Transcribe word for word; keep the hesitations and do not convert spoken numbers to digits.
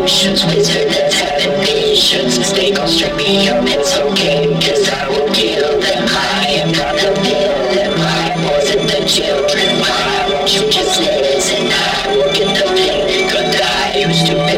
patience, wizards having patience. They gon' strip me up, it's okay, cause I will kill them. I am gonna build them. I wasn't the children. Why won't you just listen? I will get the thing, cause I used to be